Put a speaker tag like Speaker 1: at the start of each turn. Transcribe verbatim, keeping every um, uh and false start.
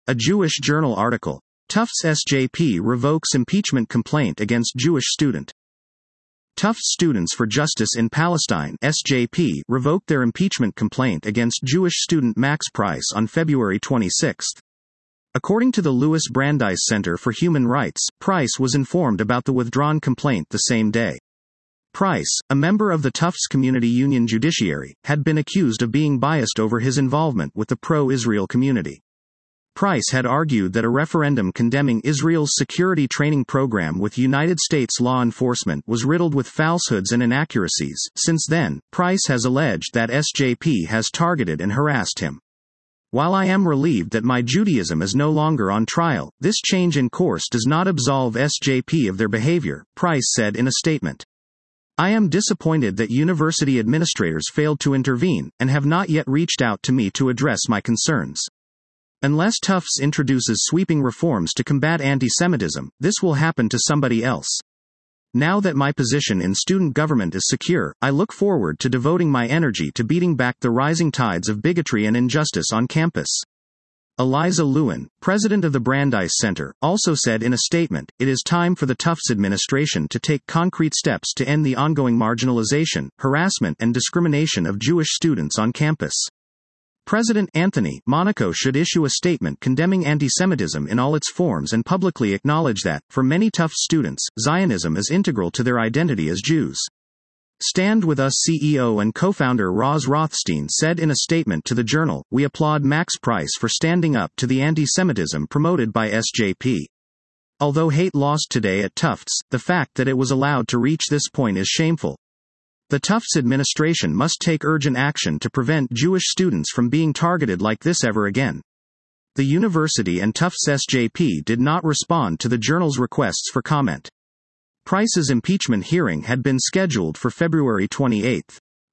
Speaker 1: A Jewish Journal article. Tufts S J P revokes impeachment complaint against Jewish student. Tufts Students for Justice in Palestine S J P revoked their impeachment complaint against Jewish student Max Price on February twenty-sixth. According to the Louis Brandeis Center for Human Rights, Price was informed about the withdrawn complaint the same day. Price, a member of the Tufts Community Union Judiciary, had been accused of being biased over his involvement with the pro-Israel community. Price had argued that a referendum condemning Israel's security training program with United States law enforcement was riddled with falsehoods and inaccuracies. Since then, Price has alleged that S J P has targeted and harassed him. While I am relieved that my Judaism is no longer on trial, this change in course does not absolve S J P of their behavior, Price said in a statement. I am disappointed that university administrators failed to intervene, and have not yet reached out to me to address my concerns. Unless Tufts introduces sweeping reforms to combat anti-Semitism, this will happen to somebody else. Now that my position in student government is secure, I look forward to devoting my energy to beating back the rising tides of bigotry and injustice on campus. Eliza Lewin, president of the Brandeis Center, also said in a statement, it is time for the Tufts administration to take concrete steps to end the ongoing marginalization, harassment and discrimination of Jewish students on campus. President Anthony Monaco should issue a statement condemning antisemitism in all its forms and publicly acknowledge that, for many Tufts students, Zionism is integral to their identity as Jews. Stand With Us C E O and co-founder Roz Rothstein said in a statement to the Journal, we applaud Max Price for standing up to the anti-Semitism promoted by S J P. Although hate lost today at Tufts, the fact that it was allowed to reach this point is shameful. The Tufts administration must take urgent action to prevent Jewish students from being targeted like this ever again. The university and Tufts S J P did not respond to the Journal's requests for comment. Price's impeachment hearing had been scheduled for February twenty-eighth.